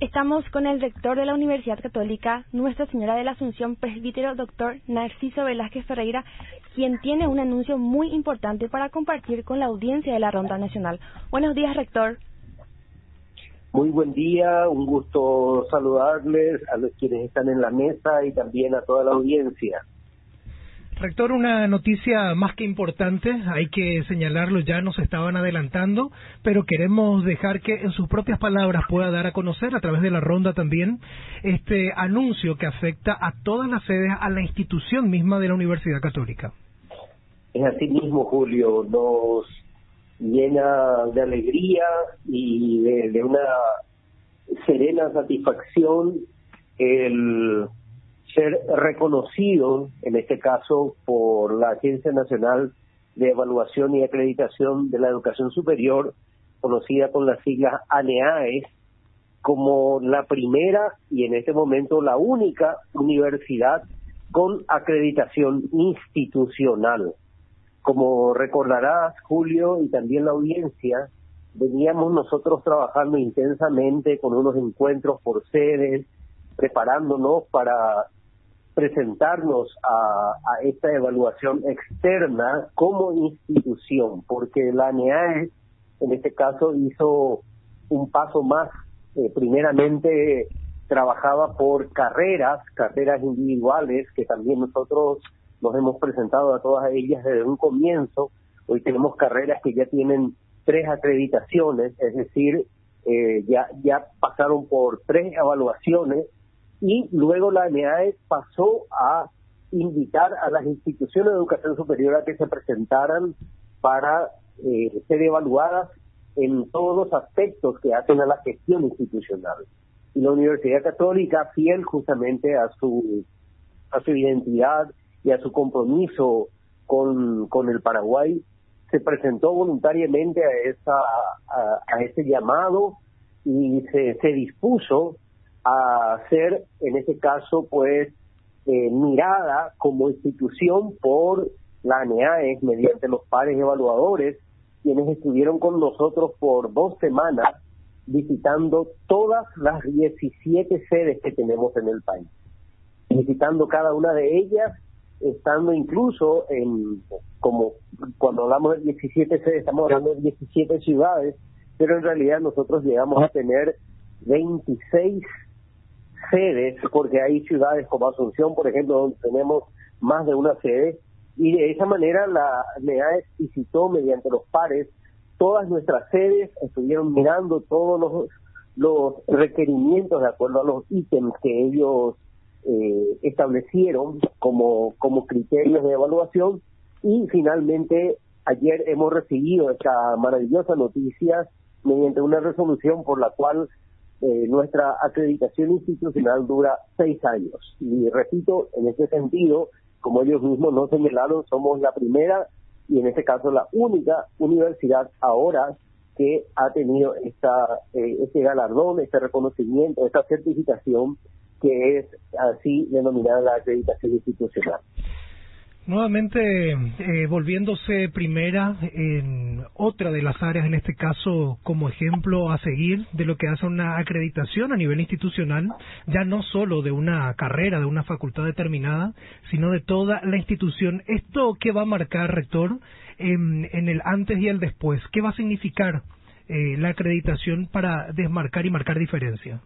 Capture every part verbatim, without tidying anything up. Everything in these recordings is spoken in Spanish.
Estamos con el rector de la Universidad Católica, Nuestra Señora de la Asunción, presbítero doctor Narciso Velázquez Ferreira, quien tiene un anuncio muy importante para compartir con la audiencia de la Ronda Nacional. Buenos días, rector. Muy buen día, un gusto saludarles a los quienes están en la mesa y también a toda la audiencia. Rector, una noticia más que importante, hay que señalarlo, ya nos estaban adelantando, pero queremos dejar que en sus propias palabras pueda dar a conocer, a través de la ronda también, este anuncio que afecta a todas las sedes, a la institución misma de la Universidad Católica. Es así mismo, Julio, nos llena de alegría y de, de una serena satisfacción el ser reconocido, en este caso, por la Agencia Nacional de Evaluación y Acreditación de la Educación Superior, conocida con las siglas ANEAES, como la primera y en este momento la única universidad con acreditación institucional. Como recordarás, Julio, y también la audiencia, veníamos nosotros trabajando intensamente con unos encuentros por sedes, preparándonos para presentarnos a, a esta evaluación externa como institución, porque la ANEAES en este caso hizo un paso más. Eh, primeramente trabajaba por carreras, carreras individuales, que también nosotros nos hemos presentado a todas ellas desde un comienzo. Hoy tenemos carreras que ya tienen tres acreditaciones, es decir, eh, ya, ya pasaron por tres evaluaciones. Y luego la ANEAES pasó a invitar a las instituciones de educación superior a que se presentaran para eh, ser evaluadas en todos los aspectos que hacen a la gestión institucional. Y la Universidad Católica, fiel justamente a su a su identidad y a su compromiso con, con el Paraguay, se presentó voluntariamente a esa a, a ese llamado y se, se dispuso a ser, en este caso, pues, eh, mirada como institución por la ANEAES mediante los pares evaluadores, quienes estuvieron con nosotros por dos semanas visitando todas las diecisiete sedes que tenemos en el país, visitando cada una de ellas, estando incluso en, como cuando hablamos de diecisiete sedes, estamos hablando de diecisiete ciudades, pero en realidad nosotros llegamos a tener veintiséis sedes, porque hay ciudades como Asunción, por ejemplo, donde tenemos más de una sede, y de esa manera la ANEAES visitó mediante los pares todas nuestras sedes, estuvieron mirando todos los, los requerimientos de acuerdo a los ítems que ellos eh, establecieron como, como criterios de evaluación, y finalmente ayer hemos recibido esta maravillosa noticia mediante una resolución por la cual Eh, nuestra acreditación institucional dura seis años. Y repito, en ese sentido, como ellos mismos nos señalaron, somos la primera y en este caso la única universidad ahora que ha tenido esta eh, este galardón, este reconocimiento, esta certificación que es así denominada la acreditación institucional. Nuevamente, eh, volviéndose primera en otra de las áreas, en este caso como ejemplo a seguir de lo que hace una acreditación a nivel institucional, ya no solo de una carrera, de una facultad determinada, sino de toda la institución. ¿Esto qué va a marcar, rector, en, en el antes y el después? ¿Qué va a significar eh, la acreditación para desmarcar y marcar diferencia?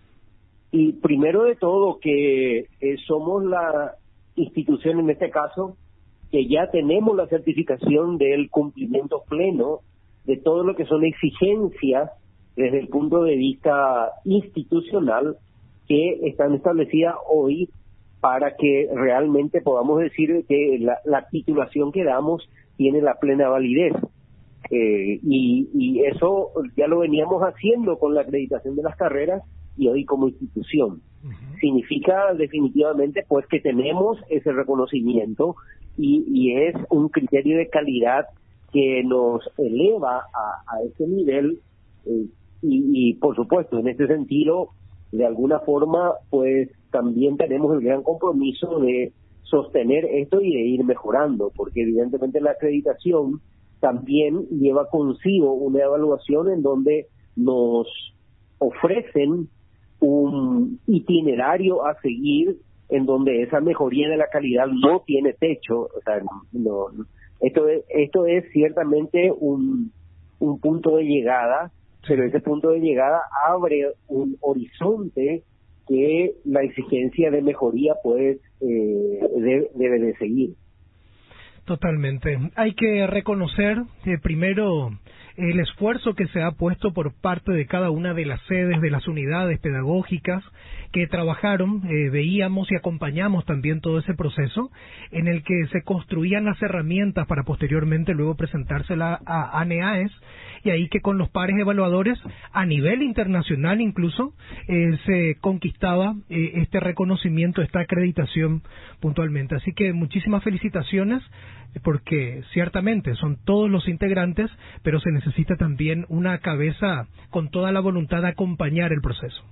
Y primero de todo que eh, somos la institución en este caso que ya tenemos la certificación del cumplimiento pleno de todo lo que son exigencias desde el punto de vista institucional que están establecidas hoy para que realmente podamos decir que la, la titulación que damos tiene la plena validez. Eh, y, y eso ya lo veníamos haciendo con la acreditación de las carreras y hoy como institución. Uh-huh. Significa definitivamente pues que tenemos ese reconocimiento y, y es un criterio de calidad que nos eleva a, a ese nivel eh, y, y por supuesto en ese sentido de alguna forma pues también tenemos el gran compromiso de sostener esto y de ir mejorando, porque evidentemente la acreditación también lleva consigo una evaluación en donde nos ofrecen un itinerario a seguir en donde esa mejoría de la calidad no tiene techo. O sea, no, esto es, esto es ciertamente un, un punto de llegada, pero ese punto de llegada abre un horizonte que la exigencia de mejoría pues eh, debe, debe de seguir. Totalmente. Hay que reconocer eh, primero el esfuerzo que se ha puesto por parte de cada una de las sedes, de las unidades pedagógicas que trabajaron, eh, veíamos y acompañamos también todo ese proceso en el que se construían las herramientas para posteriormente luego presentársela a ANEAES, y ahí que con los pares evaluadores a nivel internacional incluso eh, se conquistaba eh, este reconocimiento, esta acreditación puntualmente. Así que muchísimas felicitaciones, porque ciertamente son todos los integrantes, pero se necesita también una cabeza con toda la voluntad de acompañar el proceso.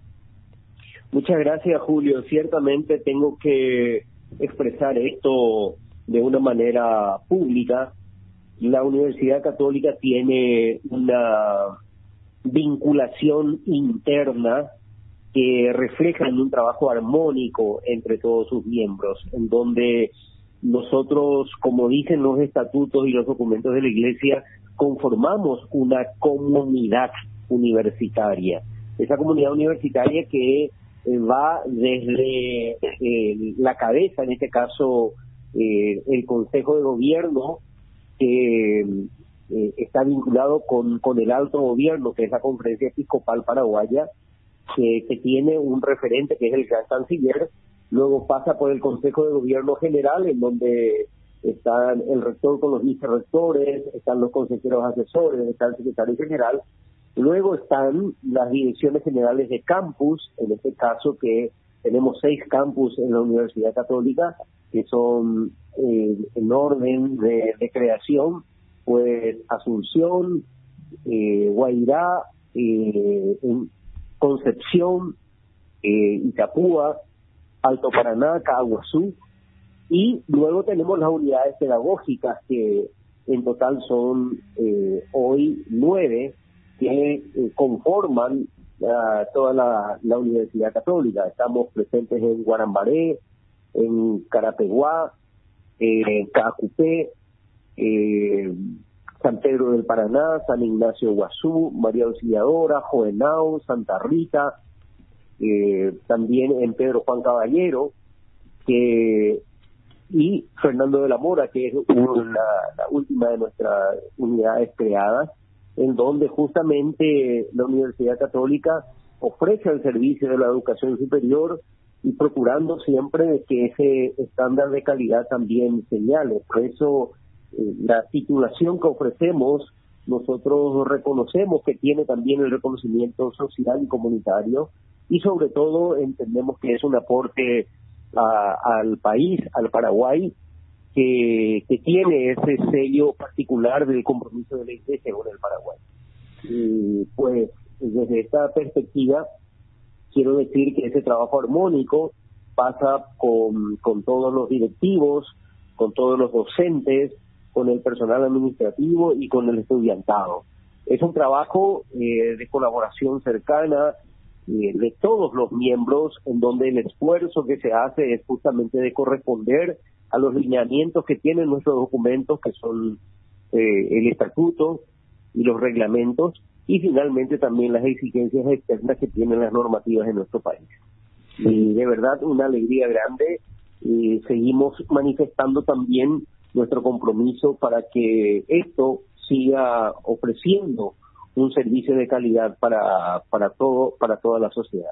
Muchas gracias, Julio. Ciertamente tengo que expresar esto de una manera pública. La Universidad Católica tiene una vinculación interna que refleja en un trabajo armónico entre todos sus miembros, en donde nosotros, como dicen los estatutos y los documentos de la Iglesia, conformamos una comunidad universitaria. Esa comunidad universitaria que eh, va desde eh, la cabeza, en este caso eh, el Consejo de Gobierno, que eh, está vinculado con, con el alto gobierno, que es la Conferencia Episcopal Paraguaya, que, que tiene un referente que es el Gran Canciller. Luego pasa por el Consejo de Gobierno General, en donde están el rector con los vicerrectores, están los consejeros asesores, está el secretario general. Luego están las direcciones generales de campus, en este caso que tenemos seis campus en la Universidad Católica, que son eh, en orden de, de creación, pues Asunción, eh, Guairá, eh, Concepción, eh, Itapúa, Alto Paraná, Caguazú, y luego tenemos las unidades pedagógicas, que en total son eh, hoy nueve, que eh, conforman uh, toda la, la Universidad Católica. Estamos presentes en Guarambaré, en Carapeguá, eh, en Caacupé, eh, San Pedro del Paraná, San Ignacio de Guazú, María Auxiliadora, Jovenao, Santa Rita, eh, también en Pedro Juan Caballero, que y Fernando de la Mora, que es una, la última de nuestras unidades creadas, en donde justamente la Universidad Católica ofrece el servicio de la educación superior y procurando siempre que ese estándar de calidad también señale. Por eso eh, la titulación que ofrecemos, nosotros reconocemos que tiene también el reconocimiento social y comunitario, y sobre todo entendemos que es un aporte a, al país, al Paraguay, que, que tiene ese sello particular del compromiso de la Iglesia con el Paraguay. Y pues desde esta perspectiva quiero decir que ese trabajo armónico pasa con, con todos los directivos, con todos los docentes, con el personal administrativo y con el estudiantado. Es un trabajo eh, de colaboración cercana eh, de todos los miembros, en donde el esfuerzo que se hace es justamente de corresponder a los lineamientos que tienen nuestros documentos, que son eh, el estatuto y los reglamentos, y finalmente también las exigencias externas que tienen las normativas en nuestro país. Y de verdad una alegría grande, y seguimos manifestando también nuestro compromiso para que esto siga ofreciendo un servicio de calidad para para todo para toda la sociedad.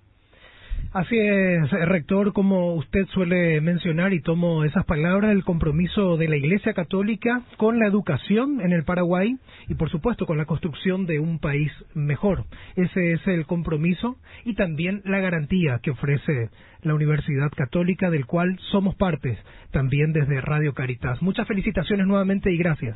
Así es, rector, como usted suele mencionar, y tomo esas palabras, el compromiso de la Iglesia Católica con la educación en el Paraguay y, por supuesto, con la construcción de un país mejor. Ese es el compromiso y también la garantía que ofrece la Universidad Católica, del cual somos partes también desde Radio Caritas. Muchas felicitaciones nuevamente y gracias.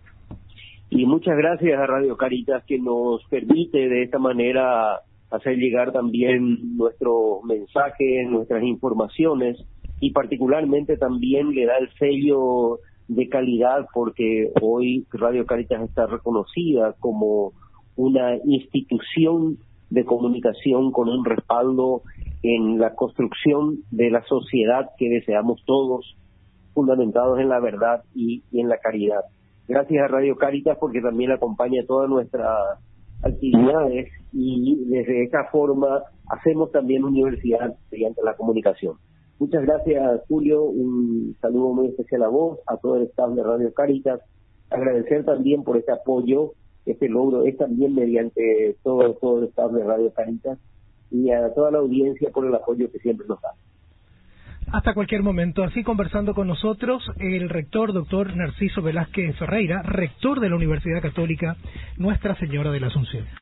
Y muchas gracias a Radio Caritas, que nos permite de esta manera hacer llegar también nuestro mensaje, nuestras informaciones, y particularmente también le da el sello de calidad, porque hoy Radio Caritas está reconocida como una institución de comunicación con un respaldo en la construcción de la sociedad que deseamos todos, fundamentados en la verdad y, y en la caridad. Gracias a Radio Cáritas porque también acompaña todas nuestras actividades y desde esa forma hacemos también universidad mediante la comunicación. Muchas gracias, Julio, un saludo muy especial a vos, a todo el staff de Radio Cáritas, agradecer también por este apoyo, este logro es también mediante todo, todo el staff de Radio Cáritas y a toda la audiencia por el apoyo que siempre nos da. Hasta cualquier momento. Así conversando con nosotros el rector, doctor Narciso Velázquez Ferreira, rector de la Universidad Católica Nuestra Señora de la Asunción.